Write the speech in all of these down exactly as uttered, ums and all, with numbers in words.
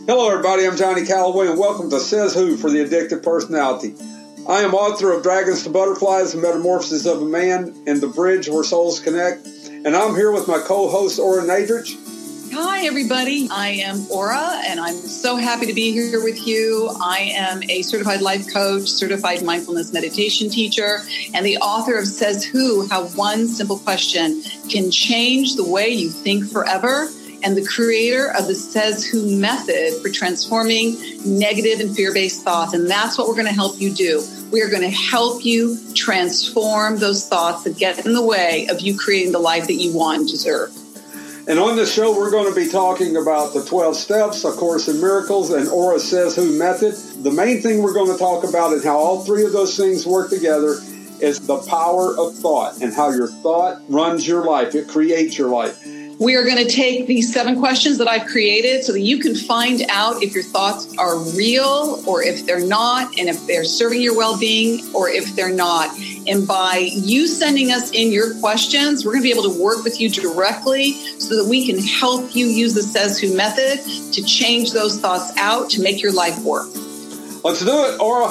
Hello everybody, I'm Johnny Calloway and welcome to Says Who for the Addictive Personality. I am author of Dragons to Butterflies, The Metamorphosis of a Man, and The Bridge Where Souls Connect. And I'm here with my co-host, Ora Nadrich. Hi, everybody. I am Ora, and I'm so happy to be here with you. I am a certified life coach, certified mindfulness meditation teacher, and the author of Says Who, How One Simple Question Can Change the Way You Think Forever, and the creator of the Says Who method for transforming negative and fear-based thoughts. And that's what we're going to help you do. We are going to help you transform those thoughts that get in the way of you creating the life that you want and deserve. And on this show, we're going to be talking about the twelve steps, A Course in Miracles, and Ora Says Who method. The main thing we're going to talk about and how all three of those things work together is the power of thought and how your thought runs your life. It creates your life. We are going to take these seven questions that I've created so that you can find out if your thoughts are real or if they're not, and if they're serving your well-being or if they're not. And by you sending us in your questions, we're going to be able to work with you directly so that we can help you use the Says Who method to change those thoughts out to make your life work. Let's do it, Ora.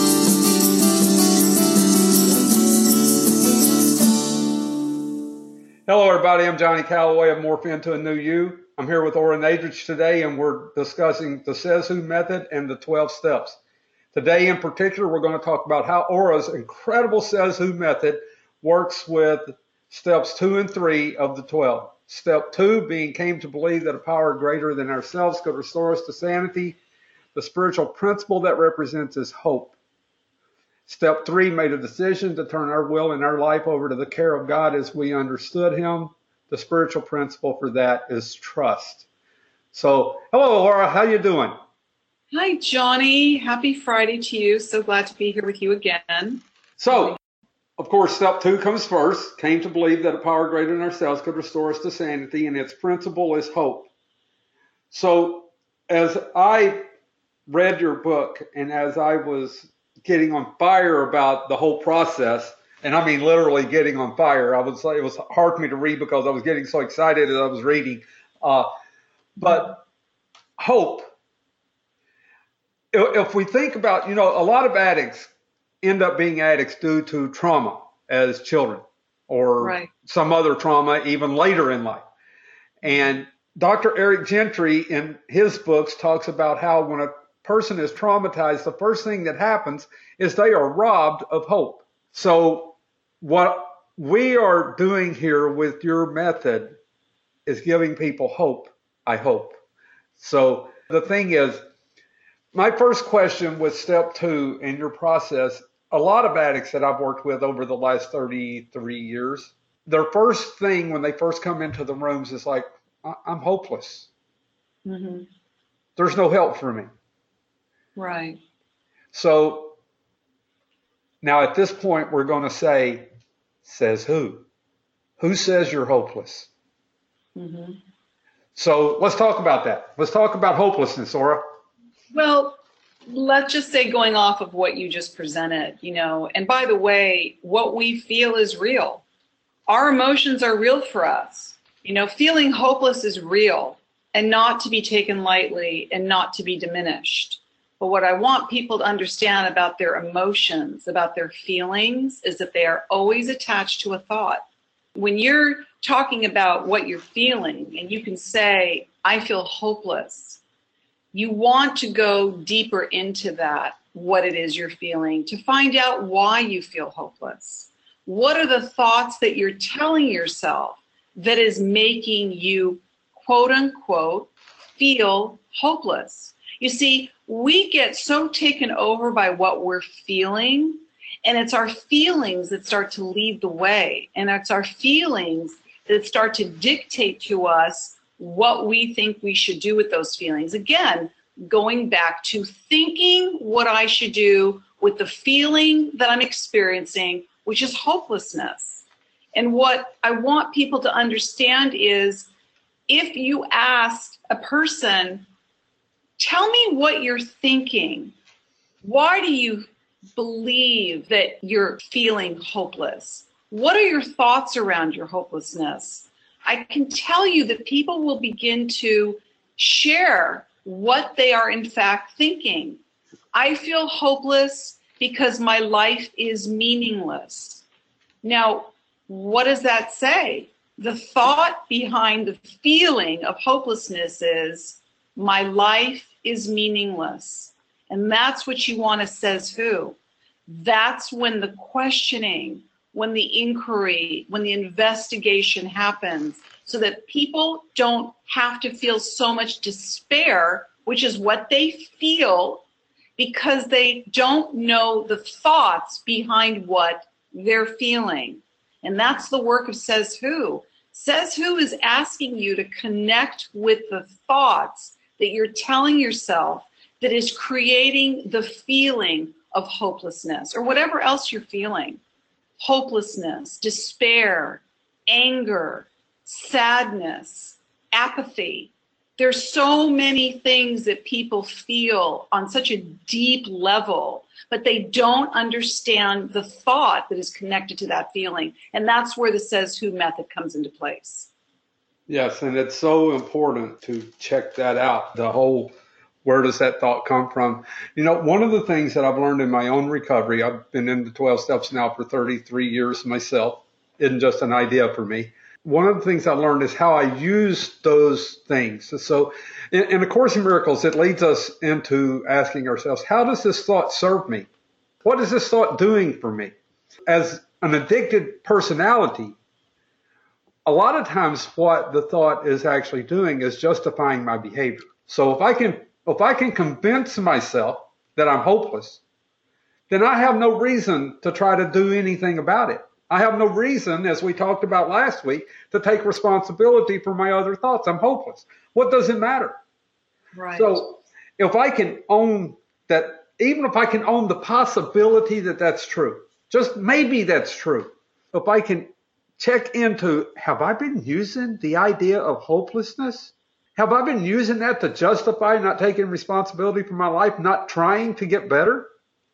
Hello, everybody. I'm Johnny Calloway of Morph Into a New You. I'm here with Ora Nadrich today, and we're discussing the Says Who method and the twelve steps. Today, in particular, we're going to talk about how Ora's incredible Says Who method works with steps two and three of the twelve. Step two being came to believe that a power greater than ourselves could restore us to sanity. The spiritual principle that represents is hope. Step three, made a decision to turn our will and our life over to the care of God as we understood him. The spiritual principle for that is trust. So, hello, Ora. How you doing? Hi, Johnny. Happy Friday to you. So glad to be here with you again. So, of course, step two comes first. Came to believe that a power greater than ourselves could restore us to sanity, and its principle is hope. So, as I read your book and as I was getting on fire about the whole process, and I mean literally getting on fire. I was it was hard for me to read because I was getting so excited as I was reading. Uh, but hope. If we think about, you know, a lot of addicts end up being addicts due to trauma as children or right. some other trauma even later in life. And Doctor Eric Gentry in his books talks about how when a person is traumatized, the first thing that happens is they are robbed of hope. So what we are doing here with your method is giving people hope, I hope. So the thing is, my first question with step two in your process, a lot of addicts that I've worked with over the last thirty-three years, their first thing when they first come into the rooms is like, I'm hopeless. Mm-hmm. There's no help for me. Right. So now at this point, we're going to say, says who? Who says you're hopeless? Mm-hmm. So let's talk about that. Let's talk about hopelessness, Ora. Well, let's just say going off of what you just presented, you know, and by the way, what we feel is real. Our emotions are real for us. You know, feeling hopeless is real and not to be taken lightly and not to be diminished. But what I want people to understand about their emotions, about their feelings, is that they are always attached to a thought. When you're talking about what you're feeling and you can say, I feel hopeless, you want to go deeper into that, what it is you're feeling, to find out why you feel hopeless. What are the thoughts that you're telling yourself that is making you, quote unquote, feel hopeless? You see, we get so taken over by what we're feeling, and it's our feelings that start to lead the way, and it's our feelings that start to dictate to us what we think we should do with those feelings. Again, going back to thinking what I should do with the feeling that I'm experiencing, which is hopelessness. And what I want people to understand is, if you ask a person, tell me what you're thinking. Why do you believe that you're feeling hopeless? What are your thoughts around your hopelessness? I can tell you that people will begin to share what they are in fact thinking. I feel hopeless because my life is meaningless. Now, what does that say? The thought behind the feeling of hopelessness is, my life is meaningless. And that's what you want to says who. That's when the questioning, when the inquiry, when the investigation happens, so that people don't have to feel so much despair, which is what they feel, because they don't know the thoughts behind what they're feeling. And that's the work of Says Who. Says Who is asking you to connect with the thoughts that you're telling yourself that is creating the feeling of hopelessness or whatever else you're feeling. Hopelessness, despair, anger, sadness, apathy. There's so many things that people feel on such a deep level, but they don't understand the thought that is connected to that feeling. And that's where the Says Who method comes into place. Yes, and it's so important to check that out, the whole where does that thought come from? You know, one of the things that I've learned in my own recovery, I've been in the twelve steps now for thirty-three years myself, isn't just an idea for me. One of the things I learned is how I use those things. So in, in A Course in Miracles, it leads us into asking ourselves, how does this thought serve me? What is this thought doing for me? As an addicted personality, a lot of times what the thought is actually doing is justifying my behavior. So if I can If I can convince myself that I'm hopeless, then I have no reason to try to do anything about it. I have no reason, as we talked about last week, to take responsibility for my other thoughts. I'm hopeless. What does it matter? Right. So if I can own that, even if I can own the possibility that that's true, just maybe that's true, if I can check into, have I been using the idea of hopelessness? Have I been using that to justify not taking responsibility for my life, not trying to get better?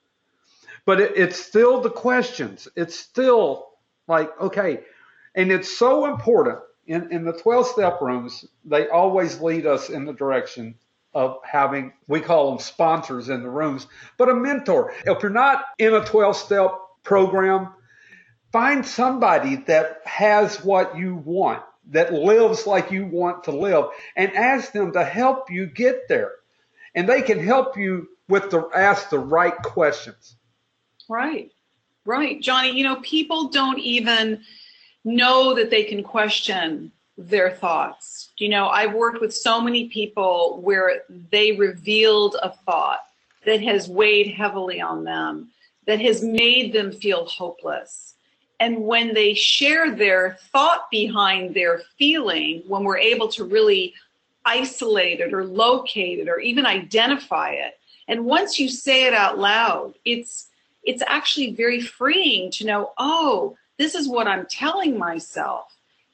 But it, it's still the questions. It's still like, okay. And it's so important. In, in the twelve-step rooms, they always lead us in the direction of having, we call them sponsors in the rooms, but a mentor. If you're not in a twelve-step program, find somebody that has what you want, that lives like you want to live, and ask them to help you get there. And they can help you with the ask the right questions. Right. Right. Johnny, you know, people don't even know that they can question their thoughts. You know, I've worked with so many people where they revealed a thought that has weighed heavily on them, that has made them feel hopeless. And when they share their thought behind their feeling, when we're able to really isolate it or locate it or even identify it, and once you say it out loud, it's it's actually very freeing to know, oh, this is what I'm telling myself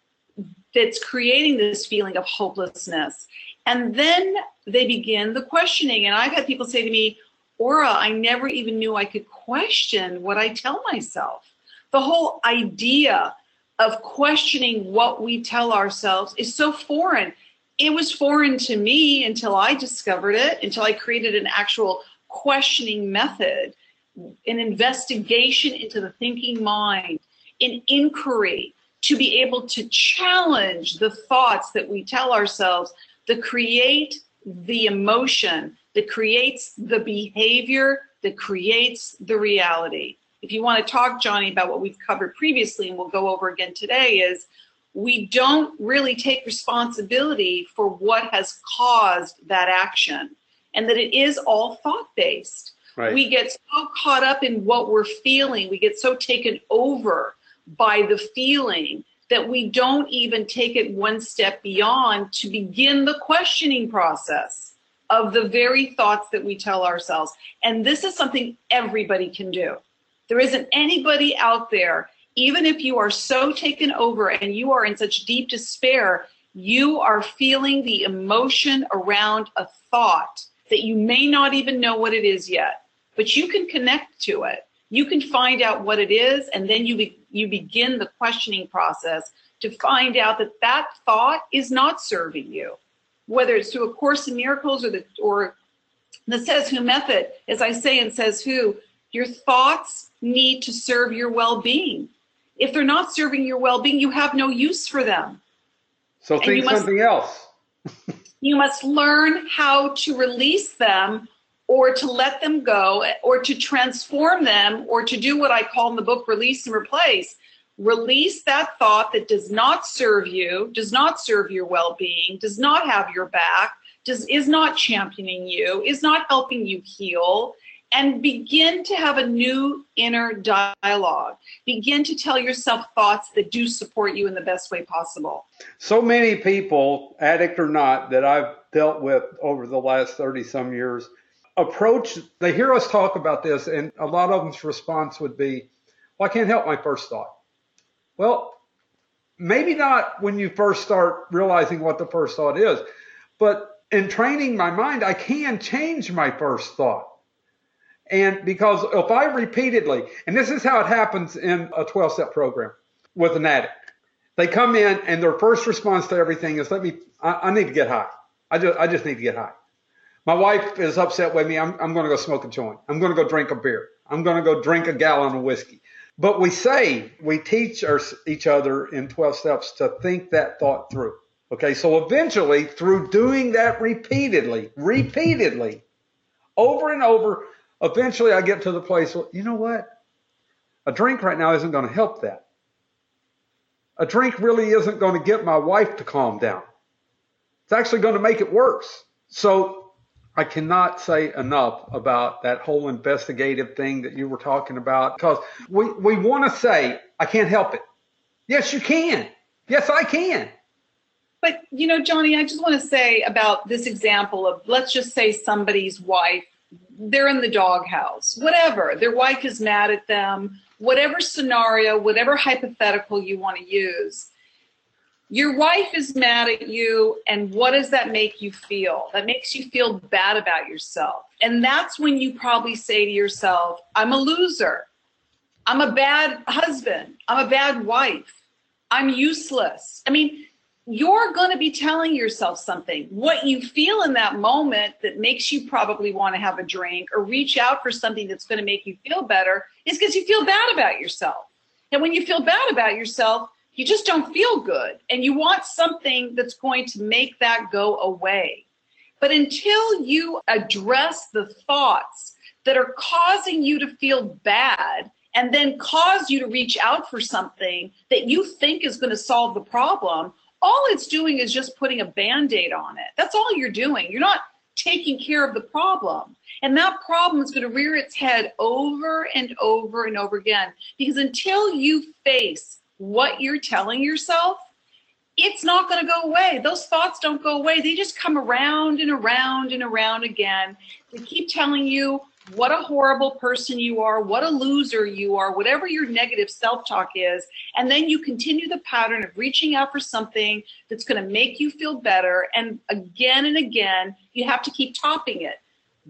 that's creating this feeling of hopelessness. And then they begin the questioning. And I've had people say to me, Aura, I never even knew I could question what I tell myself. The whole idea of questioning what we tell ourselves is so foreign. It was foreign to me until I discovered it, until I created an actual questioning method, an investigation into the thinking mind, an inquiry to be able to challenge the thoughts that we tell ourselves, that create the emotion, that creates the behavior, that creates the reality. If you want to talk, Johnny, about what we've covered previously, and we'll go over again today, is we don't really take responsibility for what has caused that action, and that it is all thought-based. Right. We get so caught up in what we're feeling, we get so taken over by the feeling that we don't even take it one step beyond to begin the questioning process of the very thoughts that we tell ourselves. And this is something everybody can do. There isn't anybody out there, even if you are so taken over and you are in such deep despair, you are feeling the emotion around a thought that you may not even know what it is yet, but you can connect to it. You can find out what it is, and then you be, you begin the questioning process to find out that that thought is not serving you. whether it's through A Course in Miracles or the or the Says Who method, as I say in Says Who, your thoughts need to serve your well-being. If they're not serving your well-being, you have no use for them. So think something else. You must learn how to release them, or to let them go, or to transform them, or to do what I call in the book, release and replace. Release that thought that does not serve you, does not serve your well-being, does not have your back, does, is not championing you, is not helping you heal, and begin to have a new inner dialogue. Begin to tell yourself thoughts that do support you in the best way possible. So many people, addict or not, that I've dealt with over the last thirty some years, approach, they hear us talk about this, and a lot of them's response would be, well, I can't help my first thought. Well, maybe not when you first start realizing what the first thought is, but in training my mind, I can change my first thought. And because if I repeatedly, and this is how it happens in a twelve-step program with an addict, they come in and their first response to everything is, let me, I, I need to get high. I just, I just need to get high. My wife is upset with me. I'm, I'm going to go smoke a joint. I'm going to go drink a beer. I'm going to go drink a gallon of whiskey. But we say, we teach our, each other in twelve steps to think that thought through. Okay, so eventually, through doing that repeatedly, repeatedly, over and over, eventually I get to the place, well, you know what? A drink right now isn't going to help that. A drink really isn't going to get my wife to calm down. It's actually going to make it worse. So I cannot say enough about that whole investigative thing that you were talking about, because we, we want to say, I can't help it. Yes, you can. Yes, I can. But, you know, Johnny, I just want to say about this example of, let's just say somebody's wife, they're in the doghouse, whatever. Their wife is mad at them, whatever scenario, whatever hypothetical you want to use. Your wife is mad at you, and what does that make you feel? That makes you feel bad about yourself. And that's when you probably say to yourself, I'm a loser. I'm a bad husband. I'm a bad wife. I'm useless. I mean, you're going to be telling yourself something. What you feel in that moment that makes you probably want to have a drink or reach out for something that's going to make you feel better is because you feel bad about yourself. And when you feel bad about yourself, you just don't feel good. And you want something that's going to make that go away. But until you address the thoughts that are causing you to feel bad and then cause you to reach out for something that you think is going to solve the problem, all it's doing is just putting a Band-Aid on it. That's all you're doing. You're not taking care of the problem. And that problem is going to rear its head over and over and over again. Because until you face what you're telling yourself, it's not going to go away. Those thoughts don't go away. They just come around and around and around again. They keep telling you what a horrible person you are, what a loser you are, whatever your negative self-talk is. And then you continue the pattern of reaching out for something that's going to make you feel better. And again and again, you have to keep topping it.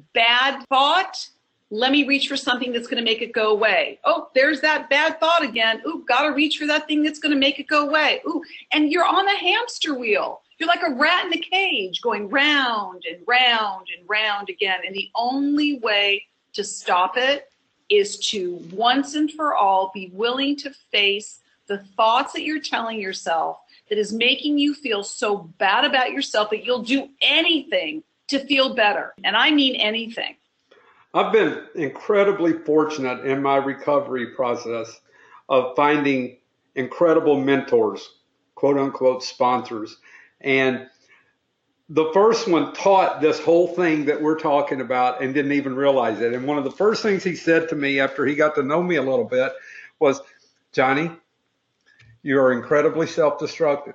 Bad thought, let me reach for something that's going to make it go away. Oh, there's that bad thought again. Ooh, got to reach for that thing that's going to make it go away. Ooh, and you're on a hamster wheel. You're like a rat in a cage going round and round and round again. And the only way to stop it is to once and for all be willing to face the thoughts that you're telling yourself that is making you feel so bad about yourself that you'll do anything to feel better. And I mean anything. I've been incredibly fortunate in my recovery process of finding incredible mentors, quote unquote sponsors. And the first one taught this whole thing that we're talking about and didn't even realize it. And one of the first things he said to me after he got to know me a little bit was, Johnny, you are incredibly self-destructive.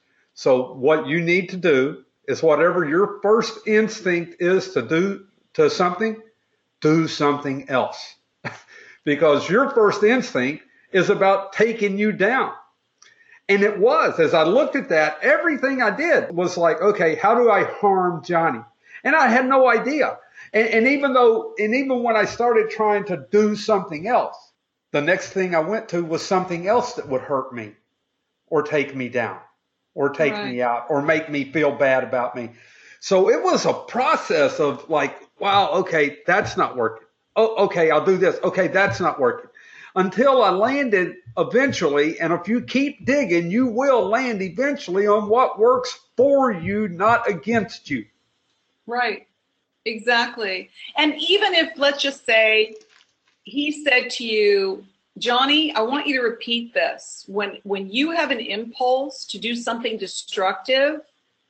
So what you need to do is whatever your first instinct is to do to something, do something else. Because your first instinct is about taking you down. And it was, as I looked at that, everything I did was like, okay, how do I harm Johnny? And I had no idea. And, and even though, and even when I started trying to do something else, the next thing I went to was something else that would hurt me or take me down. or take right. me out or make me feel bad about me. So it was a process of like, wow, okay, that's not working. Oh, okay, I'll do this. Okay, that's not working. Until I landed eventually, and if you keep digging, you will land eventually on what works for you, not against you. Right, exactly. And even if, let's just say, he said to you, Johnny, I want you to repeat this. When when you have an impulse to do something destructive,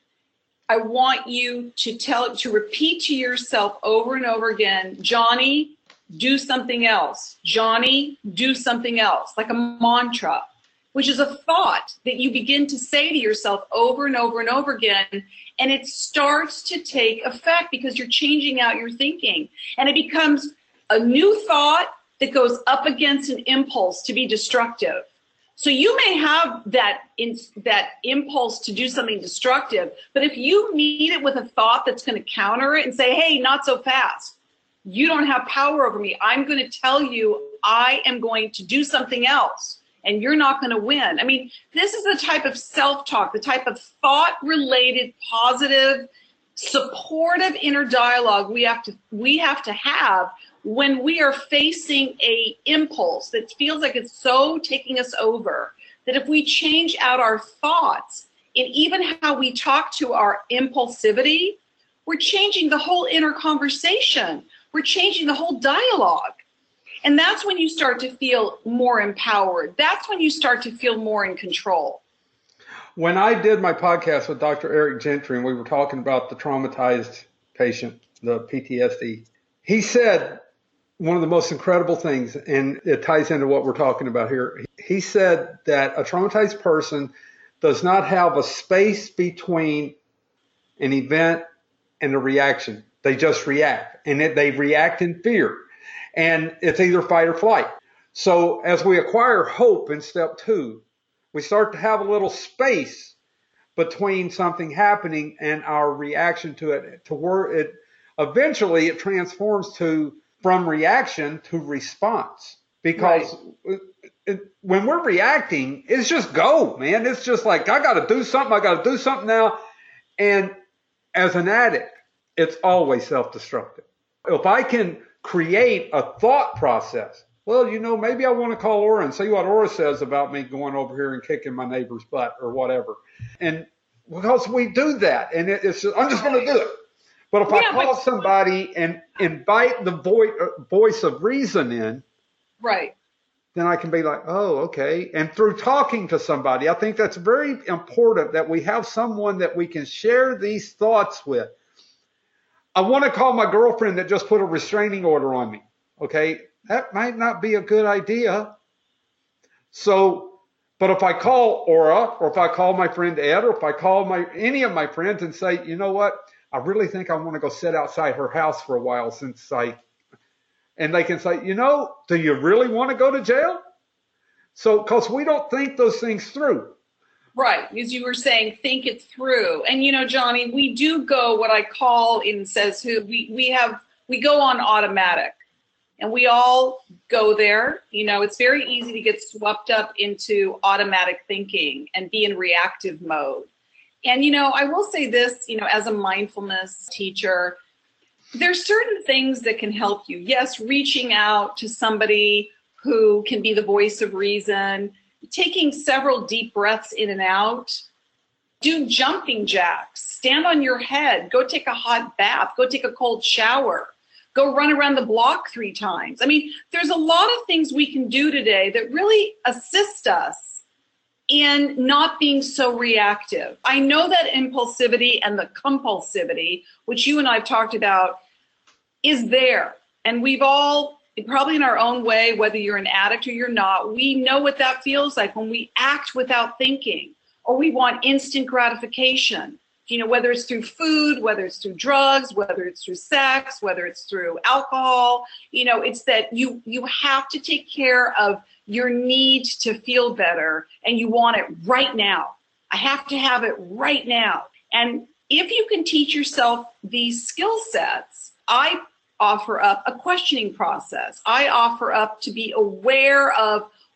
I want you to tell to repeat to yourself over and over again, Johnny, do something else. Johnny, do something else, like a mantra, which is a thought that you begin to say to yourself over and over and over again. And it starts to take effect because you're changing out your thinking. And it becomes a new thought that goes up against an impulse to be destructive. So you may have that in, that impulse to do something destructive, but if you meet it with a thought that's going to counter it and say, hey, not so fast. You don't have power over me. I'm going to tell you I am going to do something else, and you're not going to win. I mean, this is the type of self-talk, the type of thought-related, positive, supportive inner dialogue we have to we have to have when we are facing a impulse that feels like it's so taking us over, that if we change out our thoughts and even how we talk to our impulsivity, we're changing the whole inner conversation. We're changing the whole dialogue. And that's when you start to feel more empowered. That's when you start to feel more in control. When I did my podcast with Doctor Eric Gentry, and we were talking about the traumatized patient, the P T S D, he said one of the most incredible things, and it ties into what we're talking about here. He said that a traumatized person does not have a space between an event and a reaction. They just react, and it, they react in fear. And it's either fight or flight. So as we acquire hope in step two, we start to have a little space between something happening and our reaction to it, to where it eventually it transforms to from reaction to response. Because right. it, it, when we're reacting, it's just go, man. It's just like, I got to do something. I got to do something now. And as an addict, it's always self-destructive. If I can create a thought process, well, you know, maybe I want to call Aura and see what Aura says about me going over here and kicking my neighbor's butt or whatever. And because we do that, and it, it's just, I'm just going to do it. But if yeah, I call but, somebody and invite the voice, voice of reason in, right, then I can be like, oh, okay. And through talking to somebody, I think that's very important that we have someone that we can share these thoughts with. I want to call my girlfriend that just put a restraining order on me. Okay, that might not be a good idea. So, but if I call Aura, or if I call my friend Ed, or if I call my any of my friends and say, you know what, I really think I want to go sit outside her house for a while since I, and they can say, you know, do you really want to go to jail? So, because we don't think those things through. Right, as you were saying, think it through. And, you know, Johnny, we do go what I call in Says Who, we, we have, we go on automatic. And we all go there. You know, it's very easy to get swept up into automatic thinking and be in reactive mode. And, you know, I will say this, you know, as a mindfulness teacher, there's certain things that can help you. Yes, reaching out to somebody who can be the voice of reason, taking several deep breaths in and out, do jumping jacks, stand on your head, go take a hot bath, go take a cold shower, go run around the block three times. I mean, there's a lot of things we can do today that really assist us in not being so reactive. I know that impulsivity and the compulsivity, which you and I have talked about, is there. And we've all, probably in our own way, whether you're an addict or you're not, we know what that feels like when we act without thinking, or we want instant gratification. You know, whether it's through food, whether it's through drugs, whether it's through sex, whether it's through alcohol, you know, it's that you, you have to take care of your need to feel better, and you want it right now. I have to have it right now. And if you can teach yourself these skill sets, I offer up a questioning process. I offer up to be aware of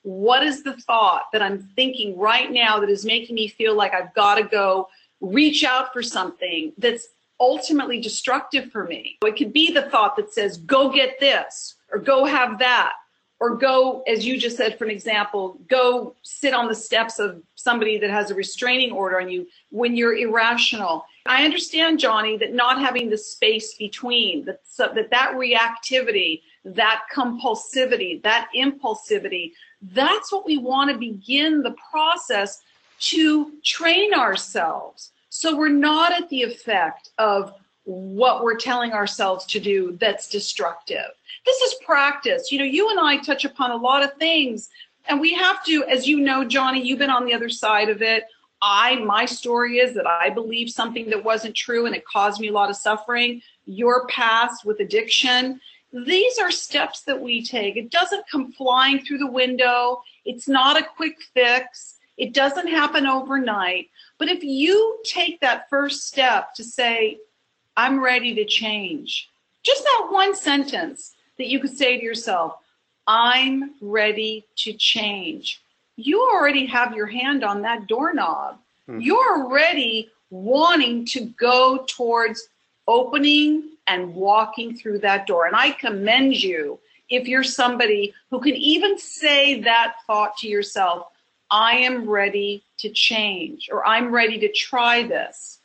what is the thought that I'm thinking right now that is making me feel like I've got to go reach out for something that's ultimately destructive for me? It could be the thought that says, go get this, or go have that, or go, as you just said, for an example, go sit on the steps of somebody that has a restraining order on you when you're irrational. I understand, Johnny, that not having the space between, that so that, that reactivity, that compulsivity, that impulsivity, that's what we want to begin the process to train ourselves. So we're not at the effect of what we're telling ourselves to do that's destructive. This is practice. You know, you and I touch upon a lot of things, and we have to, as you know, Johnny, you've been on the other side of it. I, my story is that I believed something that wasn't true and it caused me a lot of suffering. Your past with addiction. These are steps that we take. It doesn't come flying through the window. It's not a quick fix. It doesn't happen overnight. But if you take that first step to say, I'm ready to change, just that one sentence that you could say to yourself, I'm ready to change. You already have your hand on that doorknob. Hmm. You're already wanting to go towards opening and walking through that door. And I commend you if you're somebody who can even say that thought to yourself, I am ready to change, or I'm ready to try this.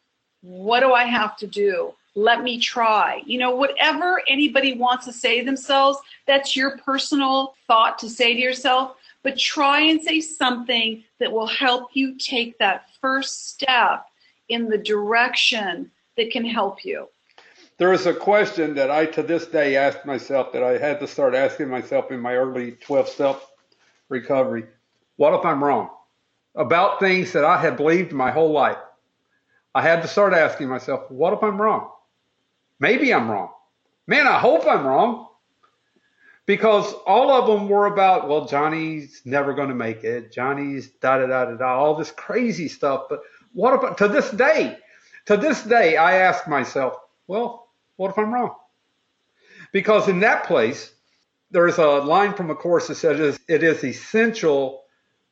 What do I have to do? Let me try. You know, whatever anybody wants to say to themselves, that's your personal thought to say to yourself, but try and say something that will help you take that first step in the direction that can help you. There is a question that I, to this day, asked myself that I had to start asking myself in my early twelve-step recovery. What if I'm wrong about things that I had believed my whole life? I had to start asking myself, what if I'm wrong? Maybe I'm wrong. Man, I hope I'm wrong. Because all of them were about, well, Johnny's never going to make it. Johnny's da-da-da-da-da, all this crazy stuff. But what about, to this day, to this day, I ask myself, well, what if I'm wrong? Because in that place, there's a line from a course that says it is essential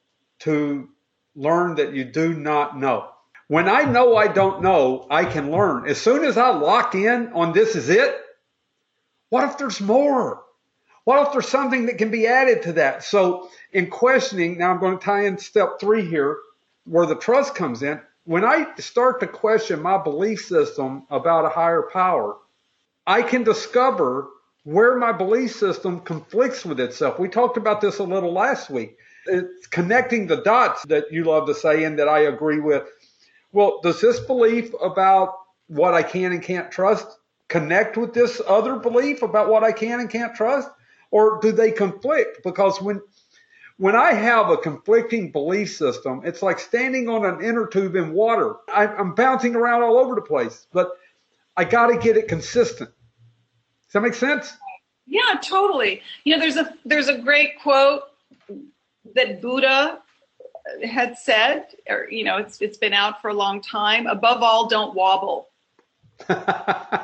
to learn that you do not know. When I know I don't know, I can learn. As soon as I lock in on this is it, what if there's more? What if there's something that can be added to that? So in questioning, now I'm going to tie in step three here, where the trust comes in. When I start to question my belief system about a higher power, I can discover where my belief system conflicts with itself. We talked about this a little last week. It's connecting the dots that you love to say and that I agree with. Well, does this belief about what I can and can't trust connect with this other belief about what I can and can't trust? Or do they conflict? Because when when I have a conflicting belief system, it's like standing on an inner tube in water. I, I'm bouncing around all over the place, but I got to get it consistent. Does that make sense? Yeah, totally. You know, there's a there's a great quote that Buddha had said, or you know, it's it's been out for a long time. Above all, don't wobble. Yeah,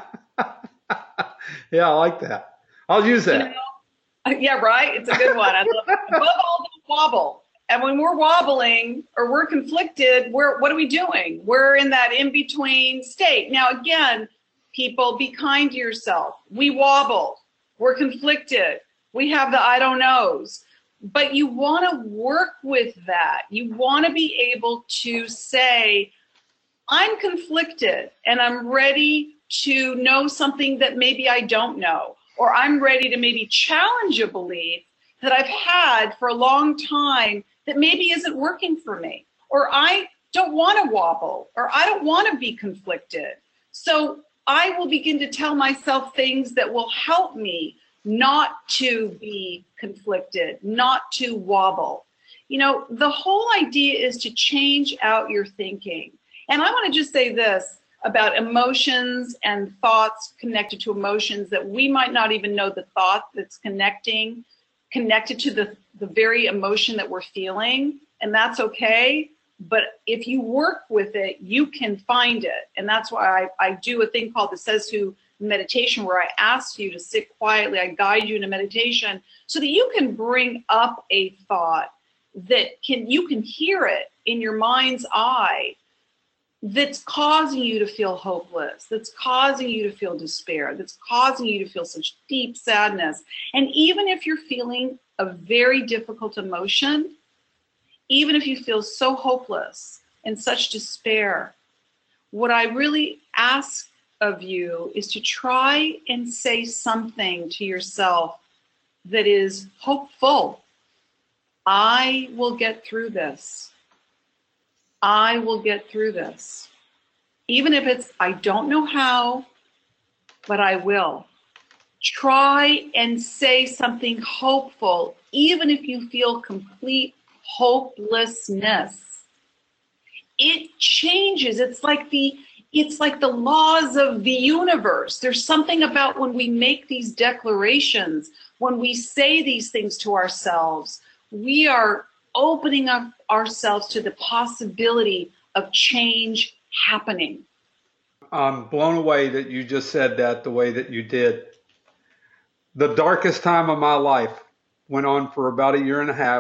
I like that. I'll use that. You know? Yeah, right. It's a good one. I love it. Above all, don't wobble. And when we're wobbling or we're conflicted, we're what are we doing? We're in that in-between state. Now, again, people, be kind to yourself. We wobble. We're conflicted. We have the I don't knows. But you want to work with that. You want to be able to say, I'm conflicted and I'm ready to know something that maybe I don't know. Or I'm ready to maybe challenge a belief that I've had for a long time that maybe isn't working for me. Or I don't want to wobble, or I don't want to be conflicted. So I will begin to tell myself things that will help me not to be conflicted, not to wobble. You know, the whole idea is to change out your thinking. And I want to just say this about emotions and thoughts connected to emotions that we might not even know the thought that's connecting, connected to the, the very emotion that we're feeling. And that's okay. But if you work with it, you can find it. And that's why I, I do a thing called the Says Who meditation where I ask you to sit quietly, I guide you in a meditation so that you can bring up a thought that can, you can hear it in your mind's eye, that's causing you to feel hopeless, that's causing you to feel despair, that's causing you to feel such deep sadness. And even if you're feeling a very difficult emotion, even if you feel so hopeless and such despair, what I really ask of you is to try and say something to yourself that is hopeful. I will get through this. I will get through this. Even if it's, I don't know how, but I will. Try and say something hopeful, even if you feel complete hopelessness. It changes. It's like the, it's like the laws of the universe. There's something about when we make these declarations, when we say these things to ourselves, we are opening up ourselves to the possibility of change happening. I'm blown away that you just said that the way that you did. The darkest time of my life went on for about a year and a half.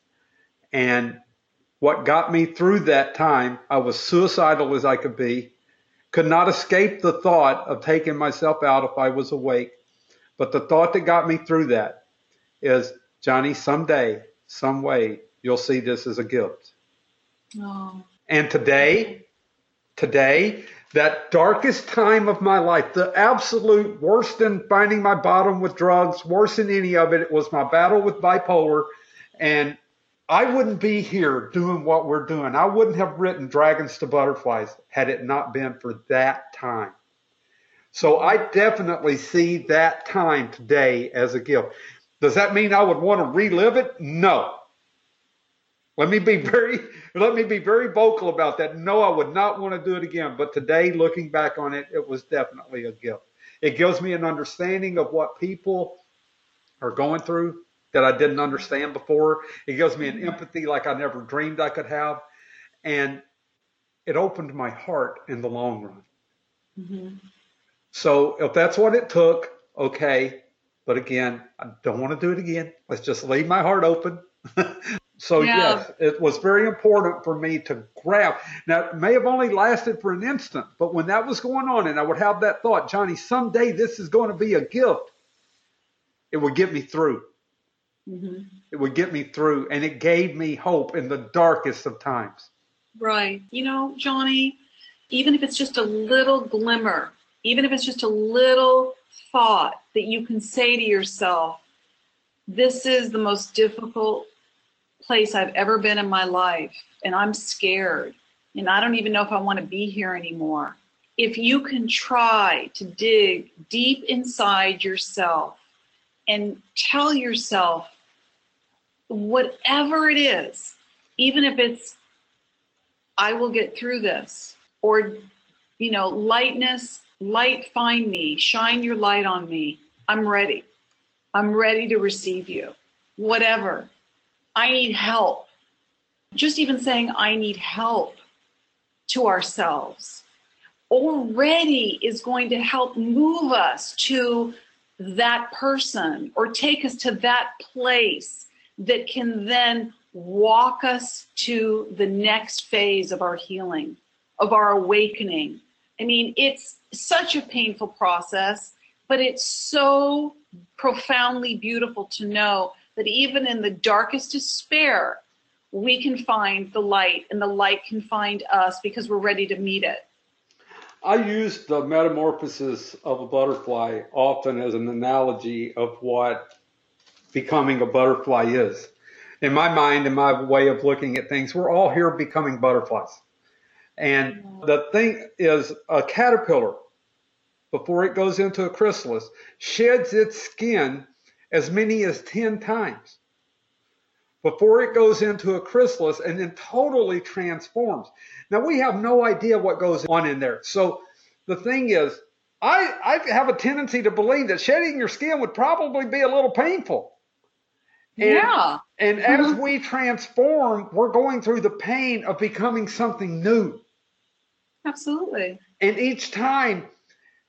And what got me through that time, I was suicidal as I could be, could not escape the thought of taking myself out if I was awake. But the thought that got me through that is, Johnny, someday, some way, you'll see this as a gift. Oh. And today, today, that darkest time of my life, the absolute worst than finding my bottom with drugs, worse than any of it, it was my battle with bipolar. And I wouldn't be here doing what we're doing. I wouldn't have written Dragons to Butterflies had it not been for that time. So I definitely see that time today as a gift. Does that mean I would want to relive it? No. Let me be very, let me be very vocal about that. No, I would not want to do it again. But today, looking back on it, it was definitely a gift. It gives me an understanding of what people are going through that I didn't understand before. It gives me an empathy like I never dreamed I could have. And it opened my heart in the long run. Mm-hmm. So if that's what it took, okay. But again, I don't want to do it again. Let's just leave my heart open. So yeah. Yes, it was very important for me to grab. Now, it may have only lasted for an instant, but when that was going on and I would have that thought, Johnny, someday this is going to be a gift, it would get me through. Mm-hmm. It would get me through, and it gave me hope in the darkest of times. Right. You know, Johnny, even if it's just a little glimmer, even if it's just a little thought that you can say to yourself, this is the most difficult place I've ever been in my life, and I'm scared, and I don't even know if I want to be here anymore. If you can try to dig deep inside yourself and tell yourself whatever it is, even if it's, I will get through this, or, you know, lightness, light, find me, shine your light on me. I'm ready. I'm ready to receive you. Whatever. I need help. Just even saying I need help to ourselves already is going to help move us to that person or take us to that place that can then walk us to the next phase of our healing, of our awakening. I mean, it's such a painful process, but it's so profoundly beautiful to know that even in the darkest despair, we can find the light, and the light can find us because we're ready to meet it. I use the metamorphosis of a butterfly often as an analogy of what becoming a butterfly is. In my mind, in my way of looking at things, we're all here becoming butterflies. And the thing is, a caterpillar, before it goes into a chrysalis, sheds its skin as many as ten times before it goes into a chrysalis and then totally transforms. Now, we have no idea what goes on in there. So the thing is, I, I have a tendency to believe that shedding your skin would probably be a little painful. And, yeah. And as we transform, we're going through the pain of becoming something new. Absolutely. And each time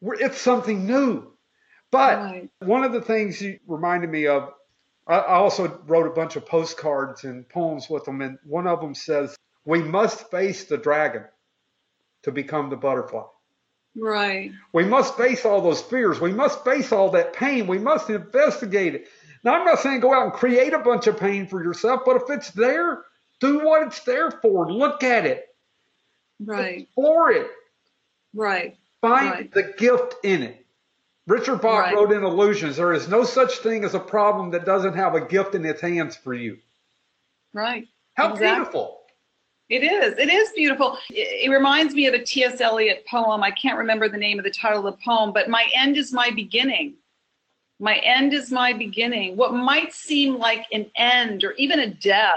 it's something new. But right. one of the things you reminded me of, I also wrote a bunch of postcards and poems with them, and one of them says, we must face the dragon to become the butterfly. Right. We must face all those fears. We must face all that pain. We must investigate it. Now, I'm not saying go out and create a bunch of pain for yourself, but if it's there, do what it's there for. Look at it. Right. Explore it. Right. Find right. the gift in it. Richard Bach right. wrote in Illusions, there is no such thing as a problem that doesn't have a gift in its hands for you. Right. How exactly. beautiful. It is. It is beautiful. It, it reminds me of a T S Eliot poem. I can't remember the name of the title of the poem, but my end is my beginning. My end is my beginning. What might seem like an end or even a death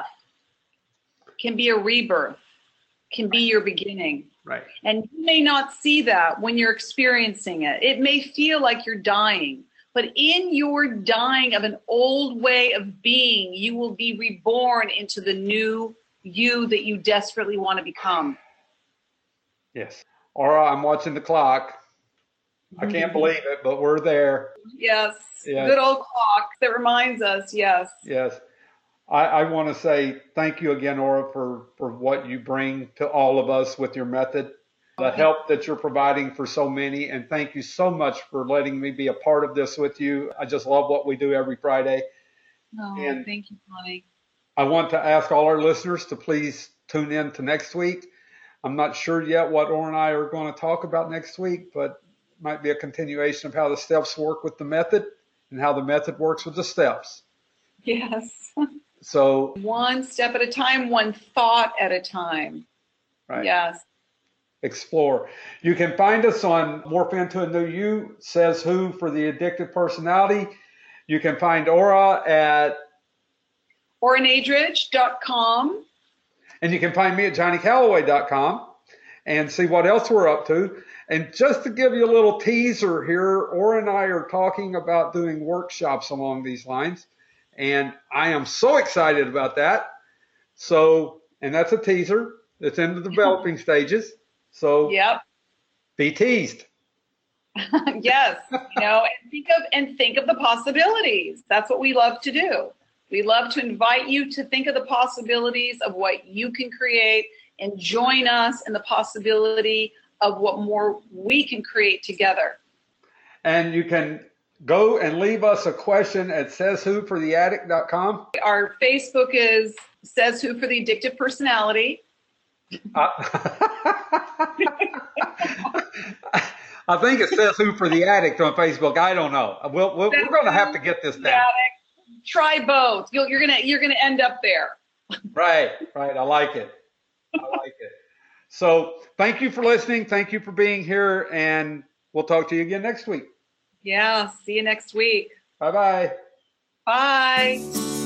can be a rebirth, can be your beginning. Right. And you may not see that when you're experiencing it. It may feel like you're dying, but in your dying of an old way of being, you will be reborn into the new you that you desperately want to become. Yes. Aura, I'm watching the clock. I can't believe it, but we're there. Yes. yes. Good old clock that reminds us. Yes. Yes. I, I want to say thank you again, Aura, for, for what you bring to all of us with your method, the help that you're providing for so many. And thank you so much for letting me be a part of this with you. I just love what we do every Friday. Oh, and thank you, Bonnie. I want to ask all our listeners to please tune in to next week. I'm not sure yet what Aura and I are going to talk about next week, but it might be a continuation of how the steps work with the method and how the method works with the steps. Yes. So one step at a time, one thought at a time. Right. Yes. Explore. You can find us on Morph Into a New You, Says Who for the Addictive Personality. You can find Aura at Aura Nadridge dot com. And you can find me at Johnny Calloway dot com and see what else we're up to. And just to give you a little teaser here, Aura and I are talking about doing workshops along these lines. And I am so excited about that. So, and that's a teaser. It's in the developing stages. So, yep. Be teased. Yes. You know, and think of and think of the possibilities. That's what we love to do. We love to invite you to think of the possibilities of what you can create and join us in the possibility of what more we can create together. And you can go and leave us a question at says who for the addict dot com. Our Facebook is Says Who for the Addictive Personality. Uh, I think it says Who for the Addict on Facebook. I don't know. We'll, we'll, we're going to have to get this down. Addict. Try both. You'll, you're gonna you're gonna end up there. Right, right. I like it. I like it. So thank you for listening. Thank you for being here, and we'll talk to you again next week. Yeah. See you next week. Bye-bye. Bye.